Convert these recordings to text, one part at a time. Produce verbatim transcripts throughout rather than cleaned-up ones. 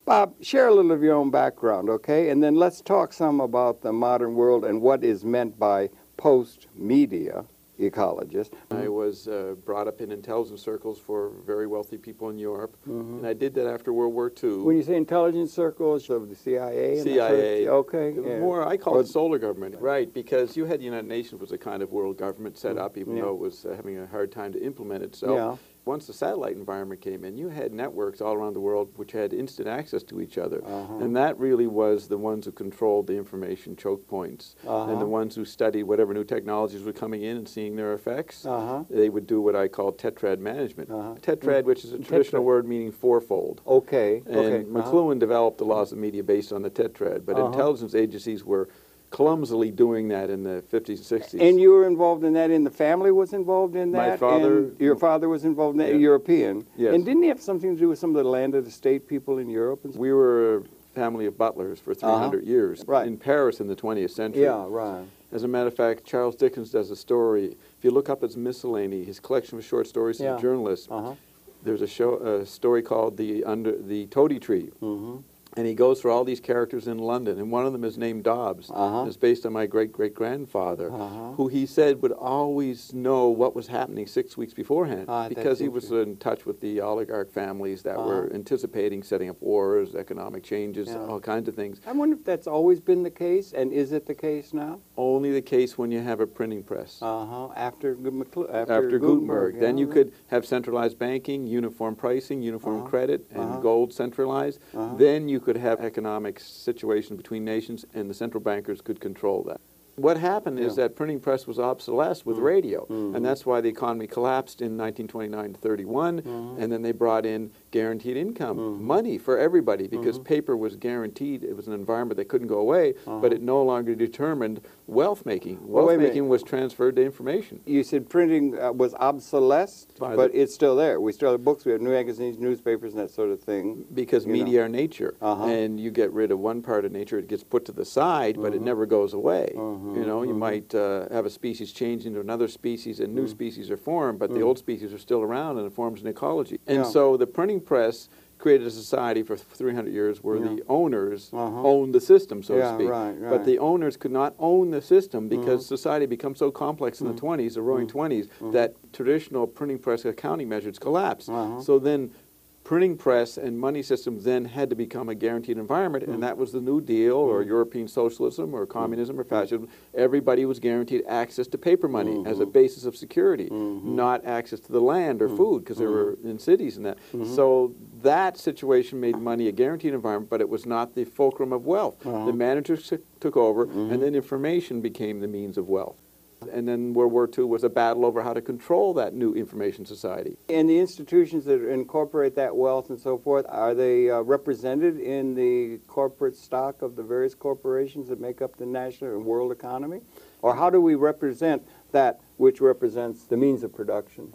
Bob, share a little of your own background, okay? And then let's talk some about the modern world and what is meant by post-media ecologist. I was uh, brought up in intelligence circles for very wealthy people in Europe, mm-hmm. and I did that after World War Two. When you say intelligence circles, of the C I A? And C I A. Okay. Yeah. More, I call or, it solar government, right, because you had the United Nations was a kind of world government set up, even yeah. though it was uh, having a hard time to implement itself. Yeah. Once the satellite environment came in, you had networks all around the world which had instant access to each other. Uh-huh. And that really was the ones who controlled the information choke points. Uh-huh. And the ones who studied whatever new technologies were coming in and seeing their effects. Uh-huh. They would do what I call tetrad management. Uh-huh. Tetrad, which is a traditional tetrad. word meaning fourfold. Okay. And okay. McLuhan uh-huh. developed the laws of media based on the tetrad. But uh-huh. intelligence agencies were clumsily doing that in the fifties and sixties. And you were involved in that, and the family was involved in that? My father. And your father was involved in that, yeah. European? Yes. And didn't he have something to do with some of the landed estate people in Europe? And we were a family of butlers for three hundred uh-huh. years right. in Paris in the twentieth century. Yeah, right. As a matter of fact, Charles Dickens does a story. If you look up his miscellany, his collection of short stories yeah. as a journalist, uh-huh. there's a, show, a story called The Under the Toady Tree. Mm-hmm. And he goes through all these characters in London, and one of them is named Dobbs. Uh-huh. It's based on my great-great-grandfather, uh-huh. who he said would always know what was happening six weeks beforehand, uh, because he was in touch with the oligarch families that uh-huh. were anticipating setting up wars, economic changes, yeah. all kinds of things. I wonder if that's always been the case, and is it the case now? Only the case when you have a printing press. Uh-huh. After, after, after Gutenberg. Gutenberg. Yeah, then you right. could have centralized banking, uniform pricing, uniform uh-huh. credit, and uh-huh. gold centralized. Uh-huh. Then you could have economic situation between nations, and the central bankers could control that. What happened yeah. is that printing press was obsolesced with mm-hmm. radio, mm-hmm. and that's why the economy collapsed in nineteen twenty-nine to thirty-one, mm-hmm. and then they brought in guaranteed income, mm-hmm. money for everybody, because mm-hmm. paper was guaranteed. It was an environment that couldn't go away, uh-huh. but it no longer determined wealth making. Wealth well, making was transferred to information. You said printing uh, was obsolesced, By but the, it's still there. We still have books, we have new magazines, newspapers, and that sort of thing. Because media know. are nature, uh-huh. and you get rid of one part of nature, it gets put to the side, but uh-huh. it never goes away. Uh-huh. You know, you uh-huh. might uh, have a species change into another species, and new uh-huh. species are formed, but uh-huh. the old species are still around, and it forms an ecology. And yeah. so the printing press created a society for three hundred years where yeah. the owners uh-huh. owned the system, so yeah, to speak. Right, right. But the owners could not own the system because uh-huh. society becomes so complex in uh-huh. the twenties, the roaring uh-huh. twenties, uh-huh. that traditional printing press accounting methods collapsed. Uh-huh. So then printing press and money systems then had to become a guaranteed environment, mm-hmm. and that was the New Deal or mm-hmm. European socialism or communism mm-hmm. or fascism. Everybody was guaranteed access to paper money mm-hmm. as a basis of security, mm-hmm. not access to the land or mm-hmm. food, because mm-hmm. they were in cities and that. Mm-hmm. So that situation made money a guaranteed environment, but it was not the fulcrum of wealth. Uh-huh. The managers took over, mm-hmm. and then information became the means of wealth. And then World War Two was a battle over how to control that new information society. And the institutions that incorporate that wealth and so forth, are they uh, represented in the corporate stock of the various corporations that make up the national and world economy? Or how do we represent that which represents the means of production?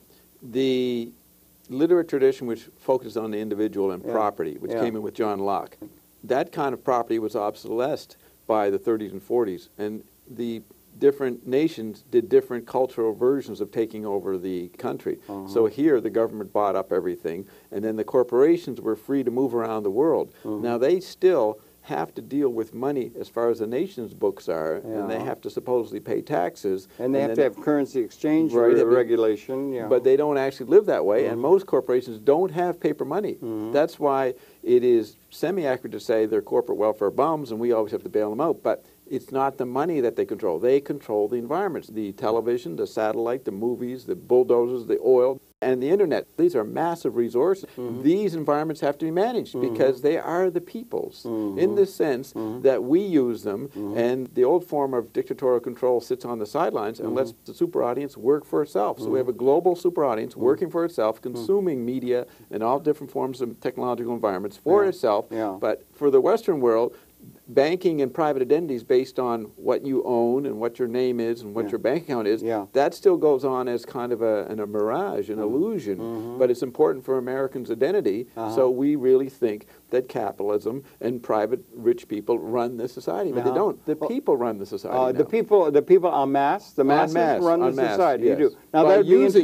The literate tradition which focused on the individual and yeah. property, which yeah. came in with John Locke, that kind of property was obsolesced by the thirties and forties. And the different nations did different cultural versions of taking over the country. Uh-huh. So here the government bought up everything, and then the corporations were free to move around the world. Uh-huh. Now they still have to deal with money as far as the nation's books are, yeah. and they have to supposedly pay taxes. And they and have then, to have currency exchange right, re regulation. Yeah. But they don't actually live that way, mm-hmm. and most corporations don't have paper money. Mm-hmm. That's why it is semi-accurate to say they're corporate welfare bums and we always have to bail them out. But it's not the money that they control. They control the environments, the television, the satellite, the movies, the bulldozers, the oil, and the internet. These are massive resources. Mm-hmm. These environments have to be managed mm-hmm. because they are the people's mm-hmm. in the sense mm-hmm. that we use them, mm-hmm. and the old form of dictatorial control sits on the sidelines and mm-hmm. lets the super audience work for itself. Mm-hmm. So we have a global super audience mm-hmm. working for itself, consuming mm-hmm. media and all different forms of technological environments for yeah. itself. Yeah. But for the Western world, banking and private identities based on what you own and what your name is and what yeah. your bank account is, yeah. that still goes on as kind of a, an, a mirage, an mm-hmm. illusion. Mm-hmm. But it's important for Americans' identity, uh-huh. so we really think that capitalism and private rich people run this society. But uh-huh. they don't. The people run the society uh, now. The people, the people en masse, the masses masse, run the masse, society. Yes. You do. Now By that'd be using interesting. it.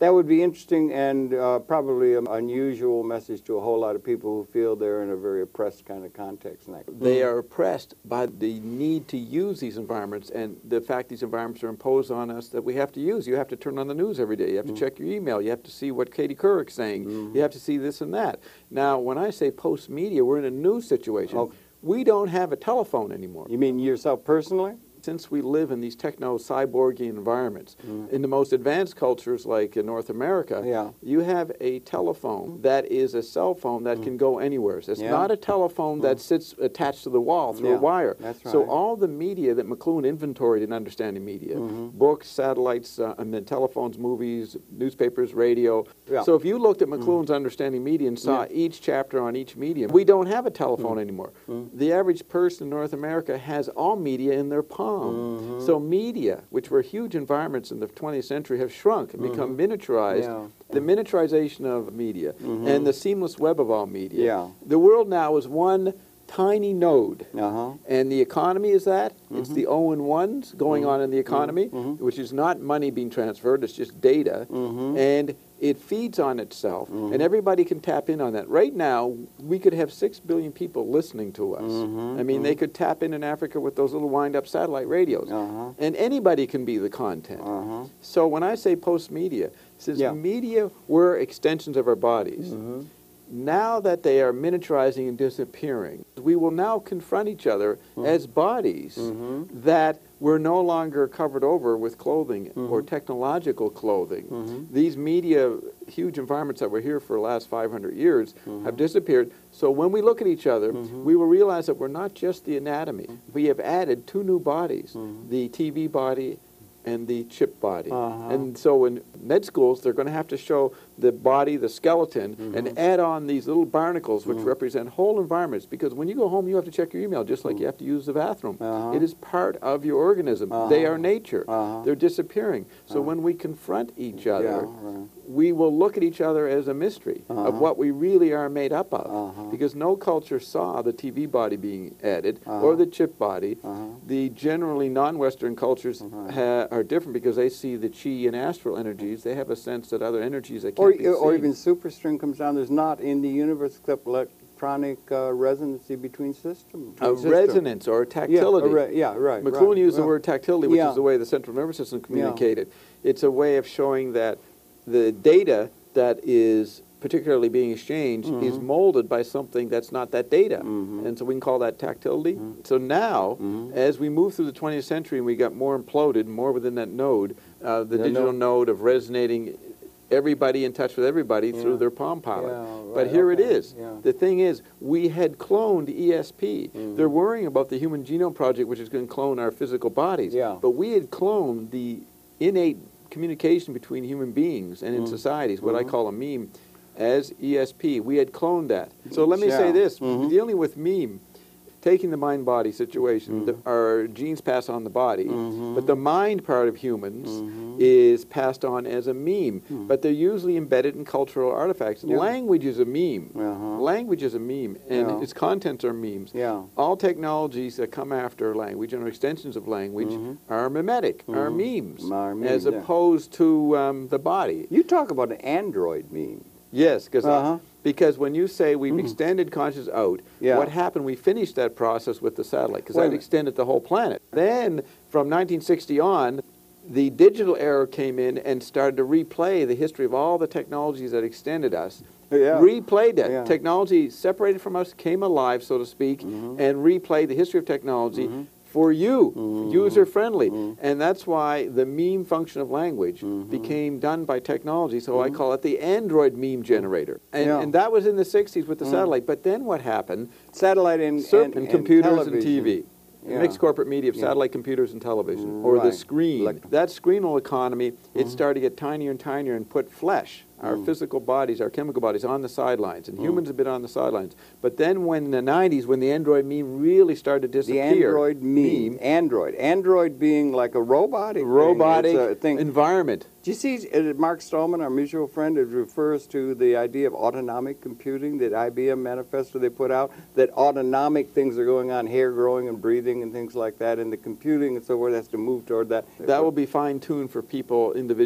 That would be interesting and uh, probably an unusual message to a whole lot of people who feel they're in a very oppressed kind of context. They are oppressed by the need to use these environments and the fact these environments are imposed on us that we have to use. You have to turn on the news every day. You have to mm. check your email. You have to see what Katie Couric's saying. Mm. You have to see this and that. Now, when I say post-media, we're in a new situation. Oh. We don't have a telephone anymore. You mean yourself personally? Since we live in these techno-cyborgy environments, mm. in the most advanced cultures like in North America, yeah. you have a telephone that is a cell phone that mm. can go anywhere. So it's yeah. not a telephone mm. that sits attached to the wall through yeah. a wire. That's right. So all the media that McLuhan inventoried in Understanding Media, mm-hmm. books, satellites, uh, and then telephones, movies, newspapers, radio. Yeah. So if you looked at McLuhan's mm. Understanding Media and saw yeah. each chapter on each medium, we don't have a telephone mm. anymore. Mm. The average person in North America has all media in their palm. Mm-hmm. So media, which were huge environments in the twentieth century, have shrunk and mm-hmm. become miniaturized. Yeah. The miniaturization of media mm-hmm. and the seamless web of all media. Yeah. The world now is one tiny node. Uh-huh. And the economy is that. Mm-hmm. It's the O and ones going mm-hmm. on in the economy, mm-hmm. which is not money being transferred, it's just data. Mm-hmm. And it feeds on itself, mm-hmm. and everybody can tap in on that. Right now, we could have six billion people listening to us. Mm-hmm. I mean, mm-hmm. they could tap in in Africa with those little wind-up satellite radios. Uh-huh. And anybody can be the content. Uh-huh. So when I say post-media, since yeah. media were extensions of our bodies, mm-hmm. now that they are miniaturizing and disappearing, we will now confront each other mm-hmm. as bodies mm-hmm. that we're no longer covered over with clothing mm-hmm. or technological clothing. Mm-hmm. These media, huge environments that were here for the last five hundred years mm-hmm. have disappeared. So when we look at each other, mm-hmm. we will realize that we're not just the anatomy. We have added two new bodies, mm-hmm. the T V body and the chip body. Uh-huh. And so in med schools, they're going to have to show the body, the skeleton, mm-hmm. and add on these little barnacles, which mm-hmm. represent whole environments. Because when you go home, you have to check your email, just like mm-hmm. you have to use the bathroom. Uh-huh. It is part of your organism. Uh-huh. They are nature. Uh-huh. They're disappearing. So uh-huh. when we confront each other, yeah, right. we will look at each other as a mystery uh-huh. of what we really are made up of. Uh-huh. Because no culture saw the T V body being added uh-huh. or the chip body. Uh-huh. The generally non-Western cultures uh-huh. ha are different because they see the chi and astral energies. They have a sense that other energies that can't or, be or seen. even superstring comes down. There's not in the universe except electronic uh, resonancy between systems. A system. resonance or a tactility. Yeah, re yeah right. McLuhan right, used right. the word tactility, which yeah. is the way the central nervous system communicated. Yeah. It's a way of showing that the data that is particularly being exchanged mm-hmm. is molded by something that's not that data. Mm-hmm. And so we can call that tactility. Mm-hmm. So now, mm-hmm. as we move through the twentieth century and we got more imploded, more within that node, uh, the yeah, digital no. node of resonating everybody in touch with everybody yeah. through their Palm Pilot. Yeah, right, but here okay. it is. Yeah. The thing is, we had cloned E S P. Mm-hmm. They're worrying about the Human Genome Project, which is going to clone our physical bodies. Yeah. But we had cloned the innate communication between human beings and in mm-hmm. societies, what mm-hmm. I call a meme, as E S P. We had cloned that. So let me yeah. say this, mm-hmm. dealing with meme, taking the mind-body situation, mm-hmm. the, our genes pass on the body, mm-hmm. but the mind part of humans mm-hmm. is passed on as a meme, mm-hmm. but they're usually embedded in cultural artifacts. Yeah. Language is a meme. Uh-huh. Language is a meme, and Yeah. its contents are memes. Yeah. All technologies that come after language and are extensions of language mm-hmm. are mimetic, are mm-hmm. memes, Are memes, as yeah. opposed to um, the body. You talk about an android meme. Yes, because Uh-huh. because when you say we've Mm. extended consciousness out, Yeah. what happened? We finished that process with the satellite because Wait a that minute. extended the whole planet. Then from nineteen sixty on, the digital era came in and started to replay the history of all the technologies that extended us. Yeah. Replayed that. Yeah. Technology separated from us, came alive, so to speak, Mhm. and replayed the history of technology Mhm. for you, Mhm. user-friendly. Mhm. And that's why the meme function of language Mhm. became done by technology, so I Mhm. call it the Android meme generator. And, Yeah. and that was in the sixties with the Mhm. satellite. But then what happened? Satellite and, Ser- and, and computers and, television. T V. Yeah. Mixed corporate media of Yeah. satellite computers and television, or the Right. screen. Like- that screenal economy, it Mhm. started to get tinier and tinier and put flesh, our Mm. physical bodies, our chemical bodies, on the sidelines. And Mm. humans have been on the sidelines. But then when in the nineties, when the Android meme really started to The disappear. Android meme. Android. Android being like a robotic thing. Robotic It's a thing. environment. Do you see, uh, Mark Stallman, our mutual friend, it refers to the idea of autonomic computing, that I B M manifesto they put out, that autonomic things are going on, hair growing and breathing and things like that, and the computing and so forth has to move toward that. That will be fine-tuned for people, individual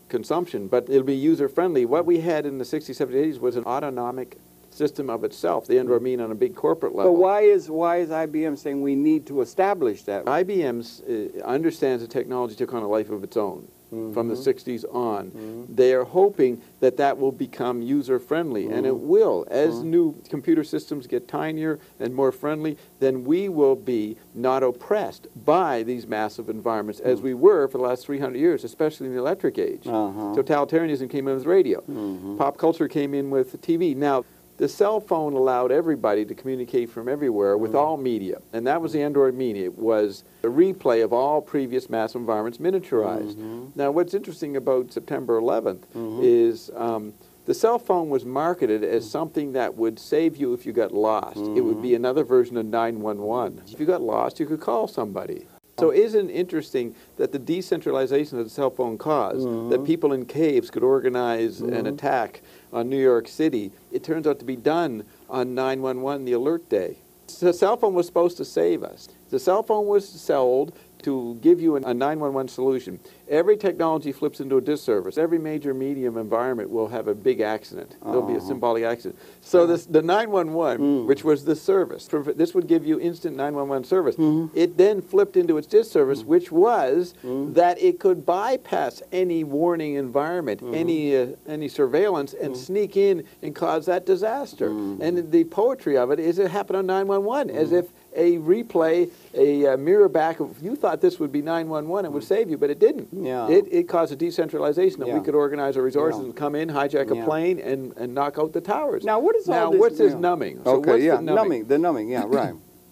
consumption, but it'll be user-friendly. What we had in the sixties, seventies, eighties was an autonomic system of itself. The Android mean on a big corporate level. But why is why is I B M saying we need to establish that? I B M uh, understands the technology took on a life of its own. Mm-hmm. From the sixties on. Mm-hmm. They are hoping that that will become user-friendly, mm-hmm. and it will. As mm-hmm. new computer systems get tinier and more friendly, then we will be not oppressed by these massive environments, mm-hmm. as we were for the last three hundred years, especially in the electric age. Uh-huh. Totalitarianism came in with radio. Mm-hmm. Pop culture came in with T V. Now, the cell phone allowed everybody to communicate from everywhere with mm. all media, and that was the Android Mini. It was a replay of all previous mass environments miniaturized. Mm-hmm. Now, what's interesting about September eleventh mm-hmm. is um, the cell phone was marketed as something that would save you if you got lost. Mm-hmm. It would be another version of nine one one. If you got lost, you could call somebody. So isn't it interesting that the decentralization of the cell phone caused, mm-hmm. that people in caves could organize mm-hmm. an attack on New York City, it turns out to be done on nine one one, the alert day. The cell phone was supposed to save us. The cell phone was sold to give you a nine one one solution. Every technology flips into a disservice. Every major medium environment will have a big accident. There'll uh-huh. be a symbolic accident. So this, the nine one one, mm. which was the service, this would give you instant nine one one service. Mm-hmm. It then flipped into its disservice, mm. which was mm. that it could bypass any warning environment, mm-hmm. any uh, any surveillance, and mm. sneak in and cause that disaster. Mm. And the poetry of it is it happened on nine one one, mm. as if a replay, a uh, mirror back of, you thought this would be nine one one, it would save you, but it didn't. Yeah. It, it caused a decentralization that yeah. we could organize our resources yeah. and come in, hijack yeah. a plane, and, and knock out the towers. Now, what is now, all this? what's this yeah. numbing? Okay, so what's yeah, the numbing? numbing, the numbing, yeah, right.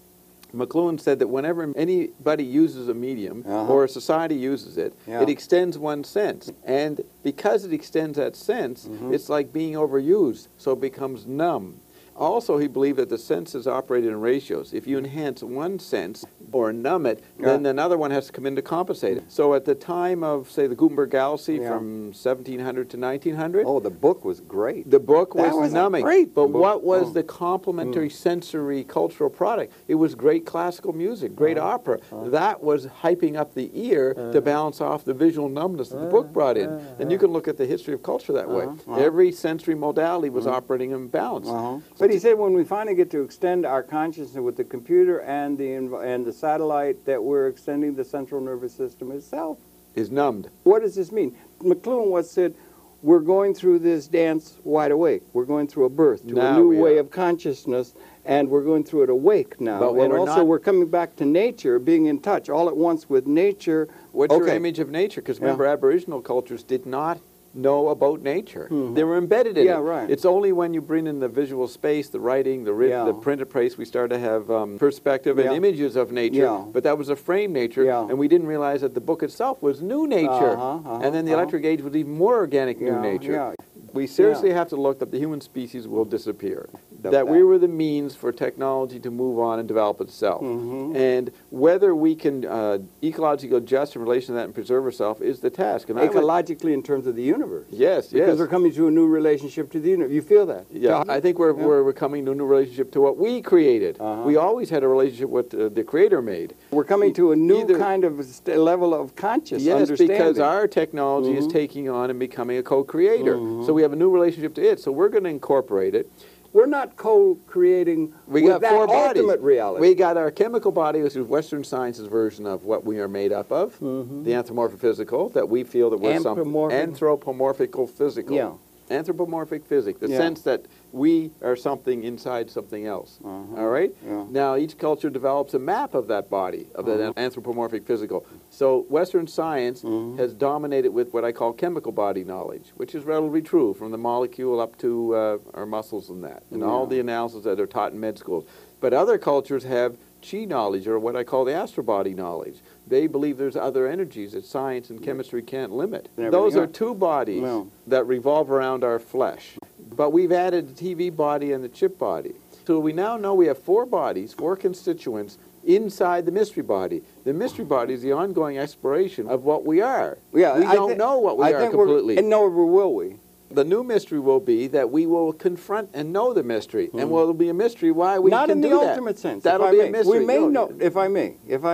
McLuhan said that whenever anybody uses a medium uh-huh. or a society uses it, yeah. it extends one sense. And because it extends that sense, mm-hmm. it's like being overused, so it becomes numb. Also, he believed that the senses operated in ratios. If you enhance one sense or numb it, yeah. then another one has to come in to compensate it. So at the time of, say, the Gutenberg Galaxy yeah. from seventeen hundred to nineteen hundred. Oh, the book was great. The book was, was numbing. Great but book. what was oh. the complementary mm. sensory cultural product? It was great classical music, great uh, opera. Uh, that was hyping up the ear uh, to balance off the visual numbness that uh, the book brought in. Uh, and you can look at the history of culture that way. Uh, Every sensory modality was uh, operating in balance. Uh-huh. But he said when we finally get to extend our consciousness with the computer and the and the satellite, that we're extending the central nervous system itself. Is numbed. What does this mean? McLuhan once said, we're going through this dance wide awake. We're going through a birth to now a new way are. of consciousness, and we're going through it awake now. But and we're also not... we're coming back to nature, being in touch all at once with nature. What's okay. your image of nature? Because remember, yeah. Aboriginal cultures did not know about nature. Mm-hmm. They were embedded in yeah, it. Right. It's only when you bring in the visual space, the writing, the writ- yeah. the printed place, we start to have um, perspective and yeah. images of nature. Yeah. But that was a frame nature, yeah. and we didn't realize that the book itself was new nature. Uh-huh, uh-huh, and then the uh-huh. electric age was even more organic yeah, new nature. Yeah. We seriously yeah. have to look that the human species will disappear. That, that we were the means for technology to move on and develop itself. Mm-hmm. And whether we can uh, ecologically adjust in relation to that and preserve ourselves is the task. And ecologically in terms of the universe. Yes, because yes. Because we're coming to a new relationship to the universe. You feel that? Yeah, I think we're, yeah. we're, we're coming to a new relationship to what we created. Uh-huh. We always had a relationship with uh, the Creator made. We're coming to a new Either, kind of st- level of conscious yes, understanding. Yes, because our technology mm-hmm. is taking on and becoming a co-creator. Mm-hmm. So we have a new relationship to it. So we're going to incorporate it. We're not co-creating we with got that four ultimate bodies. reality. We got our chemical body, which is Western science's version of what we are made up of, mm-hmm. the anthropomorphic physical, that we feel that we're something. Anthropomorphical physical. Yeah. Anthropomorphic physics, the yeah. sense that we are something inside something else. Uh-huh. All right? Yeah. Now, each culture develops a map of that body, of uh-huh. that anthropomorphic physical. So Western science uh-huh. has dominated with what I call chemical body knowledge, which is relatively true, from the molecule up to uh, our muscles and that, and yeah. all the analysis that are taught in med schools. But other cultures have chi knowledge, or what I call the astral body knowledge. They believe there's other energies that science and chemistry can't limit. Those are two bodies no. that revolve around our flesh. But we've added the T V body and the chip body. So we now know we have four bodies, four constituents, inside the mystery body. The mystery body is the ongoing exploration of what we are. Yeah, we I don't th- know what we I are think completely. And nor will we. The new mystery will be that we will confront and know the mystery, mm. and will be a mystery why we Not can in do the that. ultimate sense. That'll if be I a may. mystery. We may no. know, if I may, if I may,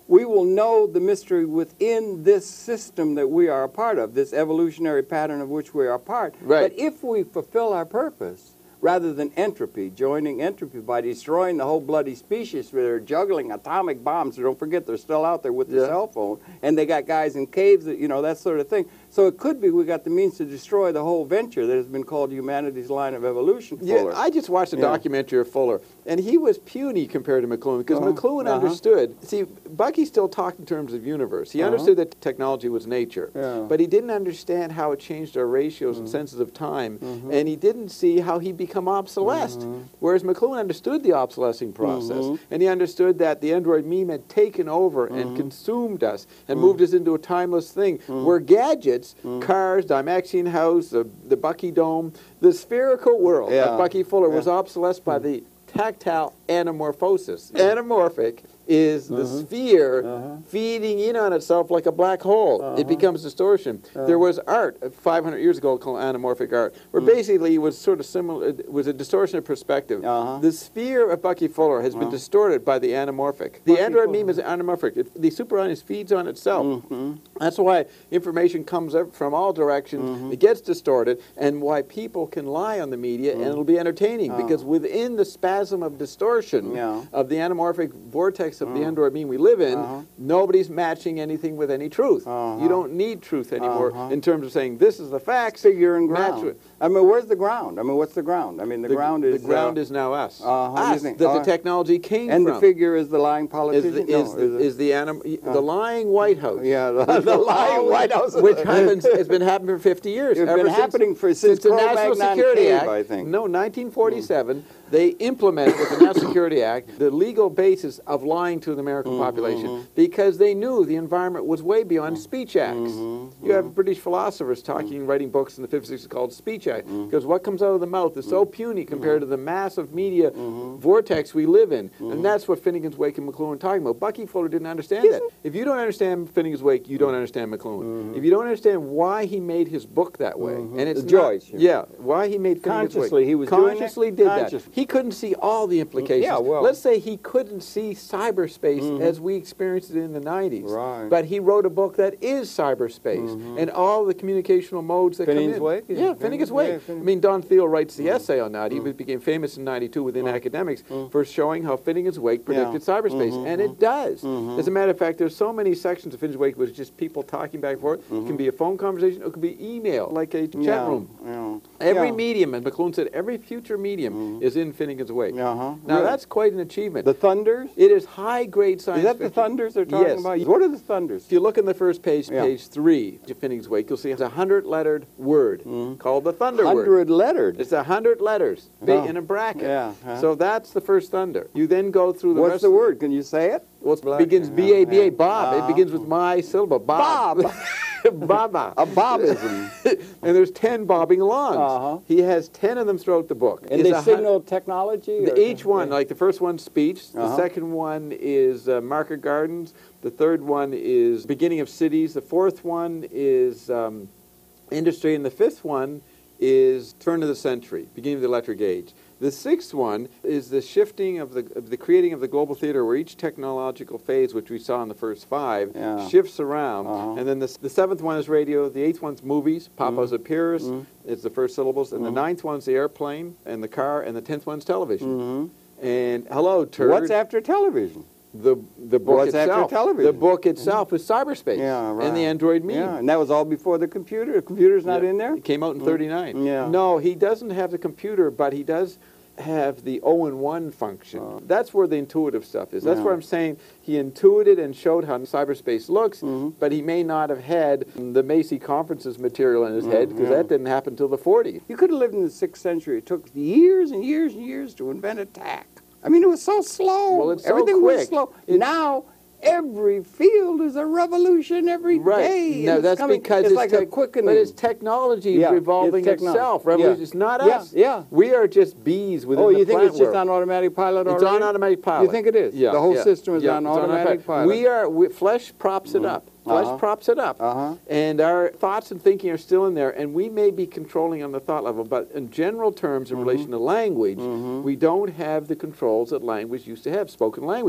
we will know the mystery within this system that we are a part of, this evolutionary pattern of which we are a part. Right. But if we fulfill our purpose, rather than entropy, joining entropy by destroying the whole bloody species where they're juggling atomic bombs. So don't forget, they're still out there with the Yeah. cell phone, and they got guys in caves, that, you know, that sort of thing. So it could be we got the means to destroy the whole venture that has been called humanity's line of evolution. Fuller. Yeah, I just watched a Yeah. documentary of Fuller, and he was puny compared to McLuhan, because Uh-huh. McLuhan Uh-huh. understood. See, Bucky still talked in terms of universe. He Uh-huh. understood that technology was nature, Yeah. but he didn't understand how it changed our ratios and senses of time, and he didn't see how he'd become obsolesced. Whereas McLuhan understood the obsolescing process, and he understood that the Android meme had taken over and consumed us and moved us into a timeless thing, where gadgets, cars, Dymaxion House, the, the Bucky Dome, the spherical world Yeah. of Bucky Fuller was Yeah. obsolesced by the tactile anamorphosis. Anamorphic is the sphere feeding in on itself like a black hole. It becomes distortion. There was art uh, five hundred years ago called anamorphic art, where basically it was sort of similar, it was a distortion of perspective. Uh-huh. The sphere of Bucky Fuller has been distorted by the anamorphic. The Bucky Android Fuller. meme is anamorphic. It, the superonius feeds on itself. That's why information comes up from all directions, it gets distorted, and why people can lie on the media and it'll be entertaining, because within the spasm of distortion Yeah. of the anamorphic vortex of the Android meme we live in, Uh-huh. nobody's matching anything with any truth. Uh-huh. You don't need truth anymore Uh-huh. in terms of saying this is the facts. Figure and match ground. with- I mean, where's the ground? I mean, what's the ground? I mean, the, ground is the ground uh, is now us. uh-huh, you Us think- that uh, the technology came and from. the figure is the lying is politician. the, No, is, the, it- is the, anim, the lying White House. yeah, the, the lying White House, Which happens has been happening for fifty years. It's ever been since- happening for since the National Cro-Magnon Security Cave, Act. I think. No, nineteen forty-seven. They implemented with the National Security Act the legal basis of lying to the American Mm-hmm, population, because they knew the environment was way beyond speech acts. Mm-hmm, You have British philosophers talking, writing books in the fifties called speech act, Mm-hmm. because what comes out of the mouth is so puny compared to the massive media vortex we live in, and that's what Finnegan's Wake and McLuhan are talking about. Bucky Fuller didn't understand that. If you don't understand Finnegan's Wake, you don't understand McLuhan. If you don't understand why he made his book that way, and it's The not- Joyce, yeah. yeah, why he made Finnegan's Wake. Consciously, he was doing it? consciously did Conscious- that. He couldn't see all the implications. Yeah, well- Let's say he couldn't see cyberspace as we experienced it in the nineties. Right. But he wrote a book that is cyberspace and all the communicational modes that Finnegan's come in. Wake? Yeah, Yeah, Finnegan's yeah, Wake. Fin- I mean, Don Thiel writes the essay on that. He became famous in ninety-two within academics for showing how Finnegan's Wake predicted cyberspace, and it does. As a matter of fact, there's so many sections of Finnegan's Wake was just people talking back and forth. It can be a phone conversation, it could be email, like a chat Yeah, room. yeah. Every Yeah. medium, and McLuhan said, every future medium is in Finnegan's Wake. Uh-huh. Now, Really? that's quite an achievement. The thunders? it is high-grade science Is that the fiction. thunders they're talking Yes. about? What are the thunders? If you look in the first page, Yeah. page three, of Finnegan's Wake, you'll see it's a hundred-lettered word called the thunder word. Hundred lettered. It's a hundred letters ba- Oh. in a bracket. Yeah, huh. So that's the first thunder. You then go through the What's rest the of word? Can you say it? Well, it Black- begins yeah, B A B A, yeah. Bob. Uh-huh. It begins with my syllable, Bob. Bob. Baba. A bobism. And there's ten bobbing alongs. Uh-huh. He has ten of them throughout the book. And It's they a hun- signal technology? The, or- each one, like the first one's speech, the Uh-huh. second one is uh, market gardens, the third one is beginning of cities, the fourth one is um, industry, and the fifth one is turn of the century, beginning of the electric age. The sixth one is the shifting of the, of the creating of the global theater, where each technological phase, which we saw in the first five, Yeah. shifts around. Uh-huh. And then the, s- the seventh one is radio, the eighth one's movies, Papa's Appears, is the first syllables, and the ninth one's the airplane and the car, and the tenth one's television. And hello, turd. What's after television? the the book What's after itself? television? The book itself is cyberspace Yeah, right. and the Android meme. Yeah, and that was all before the computer. The computer's not Yeah. in there? It came out in thirty-nine. Yeah. No, he doesn't have the computer, but he does have the O and one function. That's where the intuitive stuff is. That's Yeah. where I'm saying he intuited and showed how cyberspace looks, Mm-hmm. but he may not have had the Macy conferences material in his head, because that didn't happen until the forties. You could have lived in the sixth century. It took years and years and years to invent a tack. I mean, it was so slow. Well, it's so Everything was quick. slow. It's- Now, every field is a revolution every day. Right. No, and it's that's coming- because it's, it's like tech- a quickening. But it's technology Yeah, revolving it's technology. itself. Yeah. Revolution. It's not Yeah, us. yeah. We are just bees within Oh, the you think plant it's just world. on automatic pilot It's already? on automatic pilot. You think it is? Yeah. The whole yeah, system is yeah, on it's automatic pilot. We are, we, flesh props it up. Flesh Uh-huh. props it up. Uh-huh. And our thoughts and thinking are still in there, and we may be controlling on the thought level, but in general terms, in relation to language, we don't have the controls that language used to have, spoken language.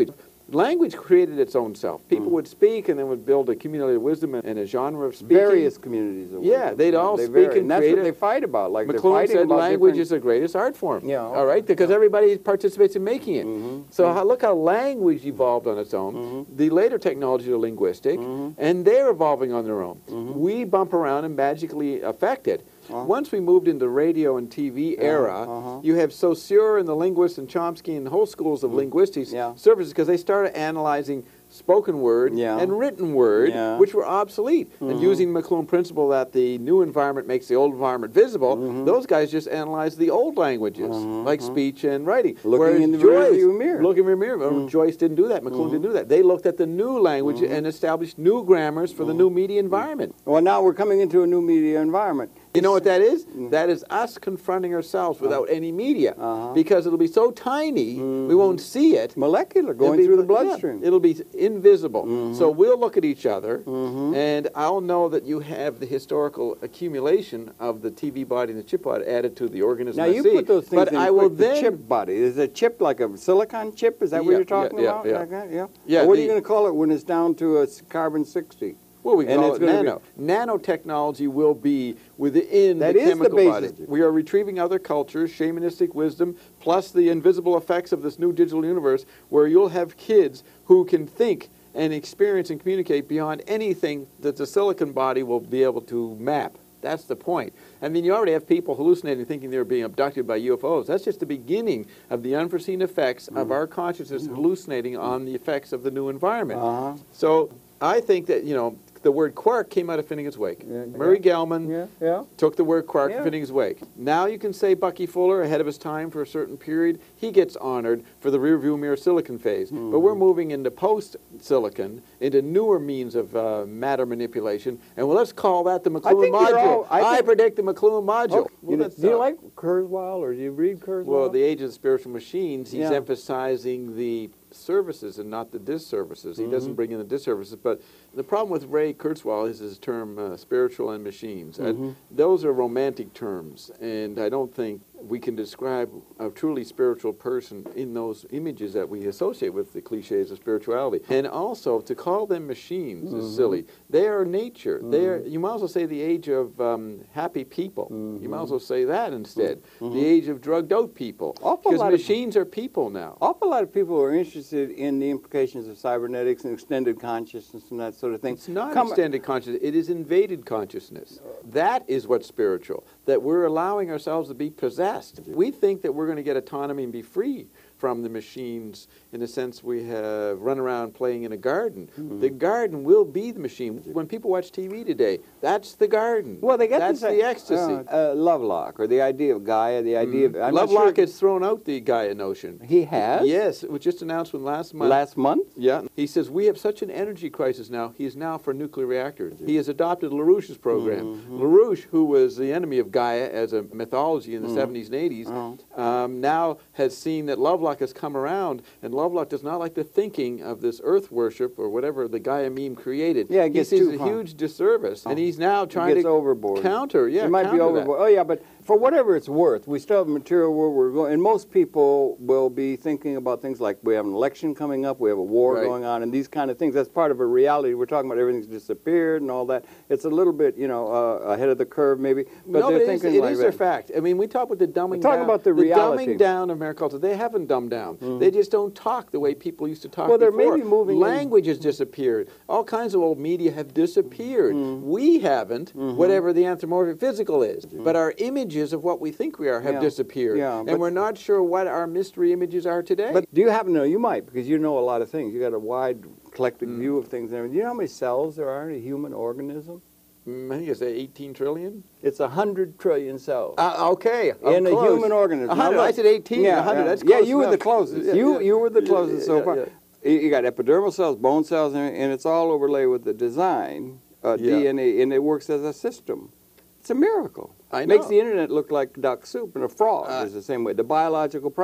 Language created its own self. People mm. would speak and then would build a community of wisdom and a genre of speaking. Various communities of wisdom. Yeah, they'd all they speak vary. and, and that's create what they fight about. Like McLuhan said about language different... is the greatest art form. Yeah, okay. All right, because yeah. everybody participates in making it. Mm-hmm. So mm-hmm. how, look how language evolved on its own. Mm-hmm. The later technologies are linguistic, mm-hmm. and they're evolving on their own. Mm-hmm. We bump around and magically affect it. Uh-huh. Once we moved into radio and T V era, uh-huh. you have Saussure and the linguists and Chomsky and the whole schools of mm-hmm. linguistics yeah. services because they started analyzing spoken word yeah. and written word, yeah. which were obsolete. Mm-hmm. And using the McLuhan principle that the new environment makes the old environment visible, mm-hmm. those guys just analyzed the old languages, mm-hmm. like speech and writing. Looking Whereas in the Joyce, rearview mirror. Looking in the mirror. Mm-hmm. Joyce didn't do that. McLuhan mm-hmm. didn't do that. They looked at the new language mm-hmm. and established new grammars for mm-hmm. the new media environment. Well, now we're coming into a new media environment. You know what that is? Mm-hmm. That is us confronting ourselves without uh-huh. any media. Uh-huh. Because it'll be so tiny, mm-hmm. we won't see it. Molecular, going be, through the bloodstream. Yeah, it'll be invisible. Mm-hmm. So we'll look at each other, mm-hmm. and I'll know that you have the historical accumulation of the T V body and the chip body added to the organism. Now, I you see. put those things but in I will quick, then, the chip body. Is a chip like a silicon chip? Is that yeah, what you're talking yeah, yeah, about? Yeah, like that? yeah. yeah. Or what the, are you going to call it when it's down to a carbon sixty? Well, we and call it nano. Be, nanotechnology will be within that the is chemical the body. We are retrieving other cultures, shamanistic wisdom, plus the invisible effects of this new digital universe where you'll have kids who can think and experience and communicate beyond anything that the silicon body will be able to map. That's the point. I mean, you already have people hallucinating, thinking they're being abducted by U F Os. That's just the beginning of the unforeseen effects mm. of our consciousness mm. hallucinating on the effects of the new environment. Uh-huh. So I think that, you know, the word quark came out of Finnegan's Wake. Yeah, Murray yeah. Gell-Mann yeah, yeah. took the word quark yeah. from Finnegan's Wake. Now you can say Bucky Fuller, ahead of his time for a certain period, he gets honored for the rear view mirror silicon phase. Mm-hmm. But we're moving into post-silicon, into newer means of uh, matter manipulation, and well, let's call that the McLuhan module. All, I, I predict the McLuhan module. Oh, well, you know, do you like Kurzweil, or do you read Kurzweil? Well, The Age of the Spiritual Machines, he's yeah. emphasizing the services and not the disservices. He mm-hmm. doesn't bring in the disservices, but the problem with Ray Kurzweil is his term uh, spiritual and machines. Mm-hmm. And those are romantic terms, and I don't think we can describe a truly spiritual person in those images that we associate with the cliches of spirituality. And also, to call them machines mm-hmm. is silly. They are nature. Mm-hmm. They are, you might as well say the age of um, happy people. Mm-hmm. You might as well say that instead. Mm-hmm. The age of drugged out people. Because machines of, are people now. Awful lot of people are interested in the implications of cybernetics and extended consciousness and that sort of thing. It's not Come extended consciousness. It is invaded consciousness. That is what's spiritual. That we're allowing ourselves to be possessed. We think that we're going to get autonomy and be free from the machines in the sense we have run around playing in a garden. Mm-hmm. The garden will be the machine. When people watch T V today, that's the garden. Well, they get that's this, the ecstasy. Uh, uh, Lovelock, or the idea of Gaia, the idea mm-hmm. of... Lovelock sure. has thrown out the Gaia notion. He has? Yes. It was just announced when last month. Last month? Yeah. He says, we have such an energy crisis now, he is now for nuclear reactors. He has adopted LaRouche's program. Mm-hmm. LaRouche, who was the enemy of Gaia as a mythology in the mm-hmm. seventies and eighties, mm-hmm. um, now has seen that Lovelock has come around, and Lovelock does not like the thinking of this earth worship or whatever the Gaia meme created. Yeah, it gets he sees too a fun. huge disservice, and he's now trying he gets to overboard. counter. Yeah, it might counter be overboard. That. Oh, yeah, but for whatever it's worth, we still have a material world where we're going, and most people will be thinking about things like we have an election coming up, we have a war right. going on, and these kind of things. That's part of a reality. We're talking about everything's disappeared and all that. It's a little bit, you know, uh, ahead of the curve maybe, but no, they're but thinking it is, like it is that. their fact. I mean, we talk about the dumbing talk down. about the reality. The dumbing down of Americulture. They haven't dumbed down. Mm-hmm. They just don't talk the way people used to talk well, they're before. maybe moving Language in. has disappeared. All kinds of old media have disappeared. Mm-hmm. We haven't, mm-hmm. whatever the anthropomorphic physical is. Mm-hmm. But our images of what we think we are have yeah. disappeared. Yeah, and we're not sure what our mystery images are today. But do you happen to know? You might, because you know a lot of things. You got a wide, eclectic mm-hmm. view of things. And everything. Do you know how many cells there are in a human organism? Mm, I think it's eighteen trillion. It's one hundred trillion cells. Uh, okay. I'm in close. a human organism. one hundred. I said eighteen. Yeah, one hundred. yeah. That's yeah close you were enough. the closest. Yeah, you yeah. you were the closest yeah, so yeah, far. Yeah. You got epidermal cells, bone cells, and, and it's all overlaid with the design, uh, yeah. D N A, and it works as a system. It's a miracle. I It know. makes the internet look like duck soup, and a frog Uh, is the same way. The biological process.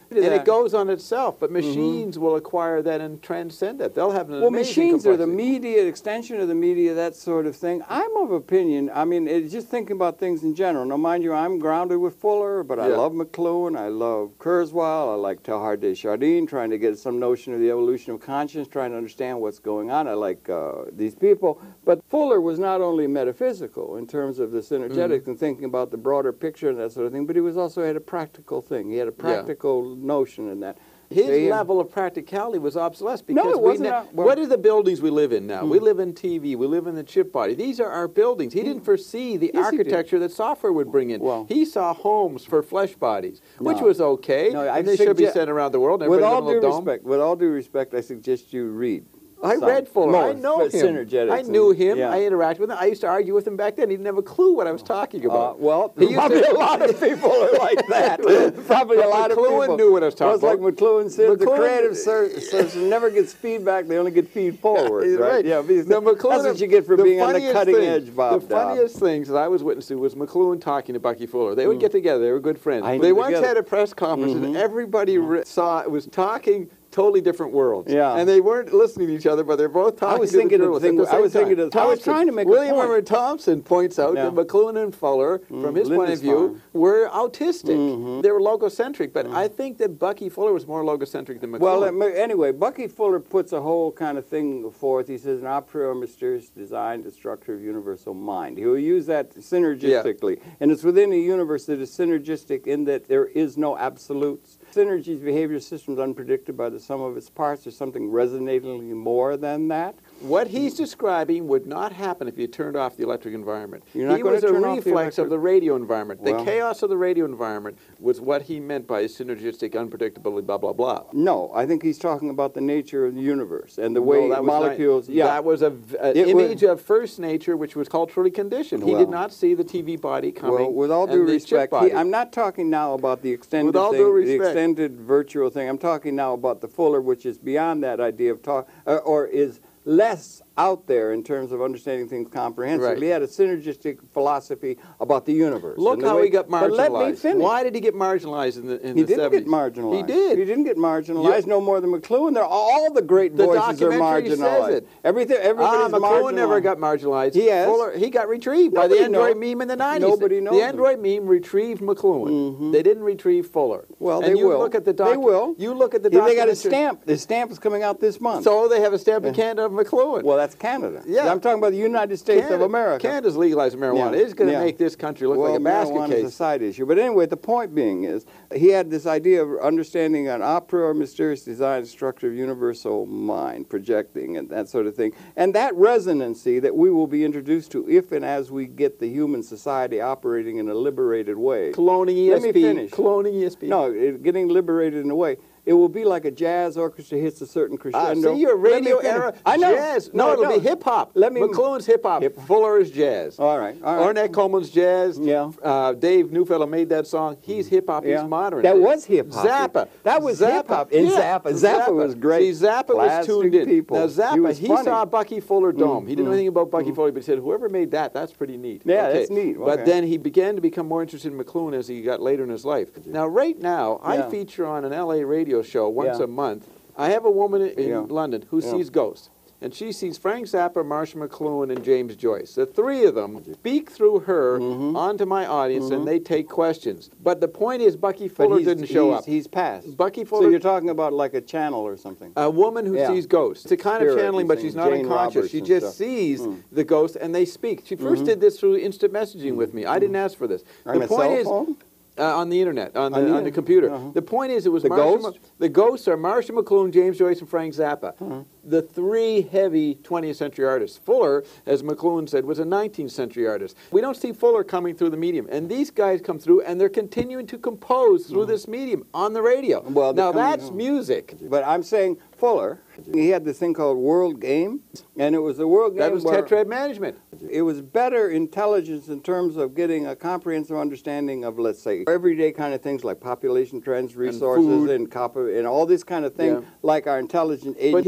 And Yeah. it goes on itself, but machines will acquire that and transcend it. They'll have an Well, amazing machines are the complexity. media, extension of the media, that sort of thing. I'm of opinion, I mean, it's just thinking about things in general. Now, mind you, I'm grounded with Fuller, but I Yeah. love McLuhan, I love Kurzweil, I like Teilhard de Chardin, trying to get some notion of the evolution of conscience, trying to understand what's going on. I like uh, these people. But Fuller was not only metaphysical in terms of the synergetics Mm-hmm. and thinking about the broader picture and that sort of thing, but he was also had a practical thing. He had a practical notion in that. His They- level of practicality was obsolete because it we wasn't ne- a- well- what are the buildings we live in now? Hmm. We live in T V, we live in the chip body. These are our buildings. He didn't foresee the Yes, he did. architecture that software would bring in. Well- he saw homes for flesh bodies, which No. was okay, No, I and they should be suggest- sent around the world. With Everybody all live in a due dome. respect, with all due respect, I suggest you read. I some read Fuller. more I know him. synergetics I and- knew him. yeah. I interacted with him. I used to argue with him back then. He didn't have a clue what I was talking Uh, about. well, He used probably to- a lot of people are like that. Probably a But lot of McLuhan people. knew what I was talking well, it's about. like McLuhan said, the McLuhan- creative ser- person never gets feedback, they only get feed forward, He's right? Yeah, because Now, McLuhan- that's what you get for the being on the funniest cutting thing- edge, Bob. The funniest things that I was witness to was McLuhan talking to Bucky Fuller. They would get together. They were good friends. I They know, once together. had a press conference, and everybody re- saw it was talking totally different worlds. Yeah. And they weren't listening to each other, but they're both talking I was to thinking the of journalists thing- at the I was same thinking time. of- I was Thompson- trying to make a William point. Henry Thompson points out Yeah. that McLuhan and Fuller, from his point of view, Lindisfarne. were autistic. They were logocentric, but I think that Bucky Fuller was more logocentric than McLuhan. Well, uh, anyway, Bucky Fuller puts a whole kind of thing forth. He says, an a priori mysterious design, the structure of universal mind. He will use that synergistically. And it's within a universe that is synergistic in that there is no absolutes. Synergy's behavior system is unpredicted by the sum of its parts. There's something resonatingly more than that. What he's describing would not happen if you turned off the electric environment. You're not he gonna was a turn off the reflex of electric- the radio environment. The Well- chaos of the radio environment was what he meant by synergistic, unpredictability, blah, blah, blah. No, I think he's talking about the nature of the universe and the way No, that was not- molecules. yeah, That was a v- an It was- image of first nature which was culturally conditioned. He Well- did not see the T V body coming. well, with all and due the chip respect, body. he, I'm not talking now about the extended With all thing, due the respect. extended virtual thing. I'm talking now about the Fuller, which is beyond that idea of talk, uh, or is less out there in terms of understanding things comprehensively. Right. He had a synergistic philosophy about the universe. Look and the how way- he got But let me marginalized. finish. Why did he get marginalized in the in He the didn't seventies? get marginalized. He did. He didn't get marginalized no more than McLuhan. They're, all the great The voices are documentary says marginalized. it. Everything, Ah, everybody's McLuhan marginalized. never got marginalized. He has. Fuller, he got retrieved by Nobody the Android knows. meme in the nineties. Nobody knows The him. Android meme retrieved McLuhan. They didn't retrieve Fuller. Well, and they you will. Look at the They doc- will. You look at the Yeah, they got a documentary- stamp. The stamp is coming out this month. So they have a stamp in Canada of McLuhan. Well, that's Canada. Yeah. I'm talking about the United States Canada, of America. Canada's legalized marijuana. Yeah, It's going to yeah. make this country look well, like a basket marijuana is a case. side issue. But anyway, the point being is he had this idea of understanding an a priori mysterious design and structure of universal mind, projecting and that sort of thing. And that resonancy that we will be introduced to if and as we get the human society operating in a liberated way. Cloning E Let S me P. finish. Cloning E S P. No, it, getting liberated in a way. It will be like a jazz orchestra hits a certain Ah, crescendo. see, your Let me radio finish. era I know. jazz. No, it'll be hip hop. Let me. McLuhan's hip hop. Hip- Fuller is jazz. All right. All right. Ornette Coleman's jazz. Yeah. Uh, Dave Newfellow made that song. He's hip hop. Yeah. He's modern. That was hip hop. Zappa. That was Zappa. hip hop. And Yeah. Zappa. Zappa was great. See, Zappa was Plastic tuned in. people. Now Zappa, He was he, funny. saw Bucky Fuller Dome. Mm, he didn't know mm, anything about Bucky Fuller, but he said, "Whoever made that, that's pretty neat." Yeah, Okay. that's neat. But Okay. then he began to become more interested in McLuhan as he got later in his life. Now, right now, I Yeah. feature on an L A radio show once Yeah. a month. I have a woman in Yeah. London who Yeah. sees ghosts. And she sees Frank Zappa, Marcia McLuhan, and James Joyce. The three of them speak through her Mm-hmm. onto my audience, and they take questions. But the point is, Bucky But Fuller he's, didn't show he's, up. He's passed. Bucky So Fuller, you're talking about like a channel or something. a woman who Yeah. sees ghosts. It's a kind of Spirit, channeling, you but think, she's not Jane unconscious. Roberts She and just stuff. sees Mm. the ghost, and they speak. She 1st did this through instant messaging with me. I didn't ask for this. On the a point cell is, phone? Uh, on the internet, on the, On the on the internet. computer. Uh-huh. The point is, it was The Marcia, ghost? the ghosts are Marcia McLuhan, James Joyce, and Frank Zappa. Uh-huh. The three heavy twentieth century artists. Fuller, as McLuhan said, was a nineteenth century artist. We don't see Fuller coming through the medium, and these guys come through, and they're continuing to compose through this medium on the radio. Well, they're now coming that's home. music. But I'm saying Fuller, he had this thing called World Game, and it was the World Game That was where Tetrad management. it was better intelligence in terms of getting a comprehensive understanding of, let's say, everyday kind of things like population trends, resources, food. and, copper, and all this kind of thing, Yeah. like our intelligent But agents. his world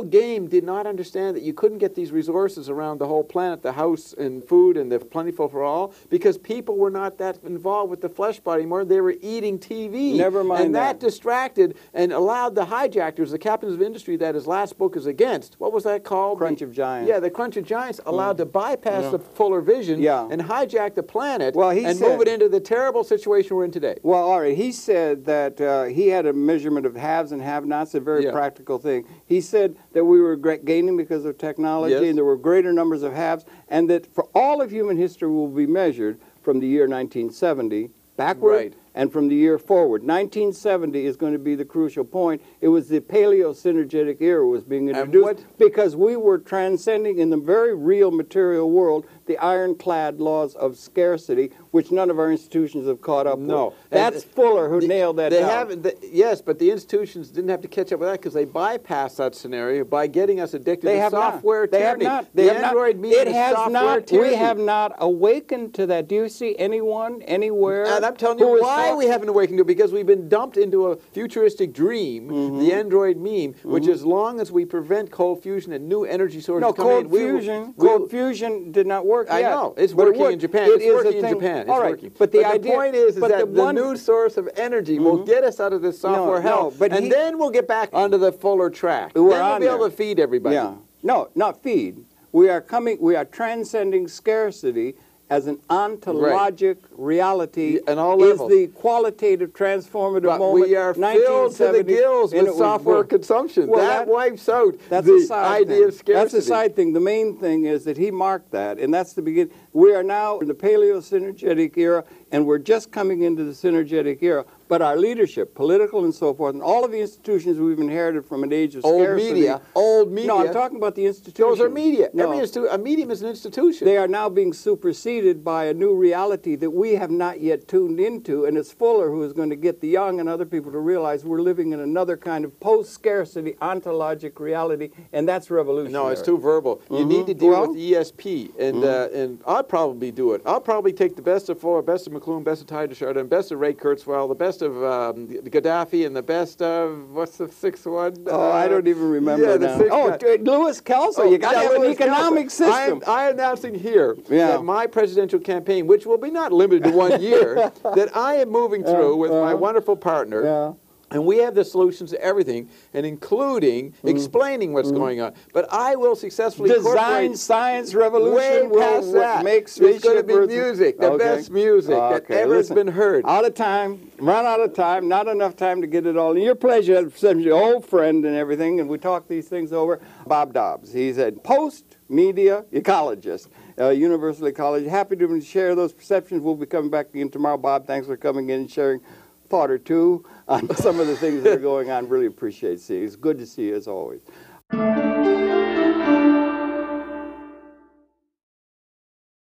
Bill Game did not understand that you couldn't get these resources around the whole planet, the house and food and the plentiful for all, because people were not that involved with the flesh body anymore. They were eating T V. Never mind And that, that. distracted and allowed the hijackers, the captains of industry that his last book is against. What was that called? Crunch The- of Giants. Yeah, the Crunch of Giants allowed Mm. to bypass Yeah. the fuller vision Yeah. and hijack the planet Well, he and said- move it into the terrible situation we're in today. Well, all right. He said that uh, he had a measurement of haves and have-nots, a very Yeah. practical thing. He said that we were gra- gaining because of technology, Yes. and there were greater numbers of haves, and that for all of human history will be measured from the year nineteen seventy backward Right. and from the year forward. nineteen seventy is going to be the crucial point. It was the paleo-synergetic era was being introduced what- because we were transcending in the very real material world the ironclad laws of scarcity, which none of our institutions have caught up No. with. That's And Fuller who the- nailed that they down. haven't. The, yes, but the institutions didn't have to catch up with that because they bypassed that scenario by getting us addicted They to have software not. They have tyranny. not. The They have Android not. medium It is has software not. tyranny. We have not awakened to that. Do you see anyone anywhere? And I'm telling you who is why talk- we haven't awakened to it, because we've been dumped into a futuristic dream, Mm-hmm. the Android meme, which as long as we prevent cold fusion and new energy sources No, coming in, cold we will- fusion. we will- Cold fusion did not work I yet. know. It's but it working would. in Japan. It It's is a working in thing. Japan. It's All right. working. But the idea. point is, is but that the, the, one, new source of energy will get us out of this software no, hell, but and he- then we'll get back onto the fuller track. We're then we'll on be able there. to feed everybody. Yeah. No, not feed. We are coming. We are transcending scarcity as an ontologic reality. Yeah, on all is levels. the qualitative transformative But moment. we are filled to the nineteen seventy, gills and with it was software boom. consumption. Well, that, that- wipes out That's the a side idea thing. of scarcity. That's a side thing. The main thing is that he marked that, and that's the beginning. We are now in the paleo-synergetic era, and we're just coming into the synergetic era. But our leadership, political and so forth, and all of the institutions we've inherited from an age of Old scarcity. media. Old media. No, I'm talking about the institutions. Those are media. No. Every institu- a medium is an institution. They are now being superseded by a new reality that we have not yet tuned into, and it's Fuller who is going to get the young and other people to realize we're living in another kind of post-scarcity ontologic reality, and that's revolutionary. No, it's too verbal. You need to deal Well- with E S P, and uh, and I'll probably do it. I'll probably take the best of Fuller, best of McLuhan, best of Ty DeShardin, best of Ray Kurzweil, the best of um, Gaddafi, and the best of what's the sixth one? Oh, I don't even remember yeah, the now. sixth Oh, guy. t- Lewis Kelso. you got to yeah, have an Louis economic Kelso. I am, system. I am announcing here Yeah. that my presidential campaign, which will be not limited to one year, that I am moving through with my uh-huh. wonderful partner. Yeah. And we have the solutions to everything, and including explaining what's going on. But I will successfully Design, incorporate science, way revolution will past w- that. make It's going to spaceship be Earth- music, the Okay. best music that Okay, ever has listen. been heard. Out of time, run out of time, not enough time to get it all. And your pleasure, such your old friend and everything, and we talk these things over. Bob Dobbs, he's a post-media ecologist, uh, Universal Ecology. Happy to share those perceptions. We'll be coming back again tomorrow. Bob, thanks for coming in and sharing thought or two on some of the things that are going on. Really appreciate seeing you. It's good to see you as always.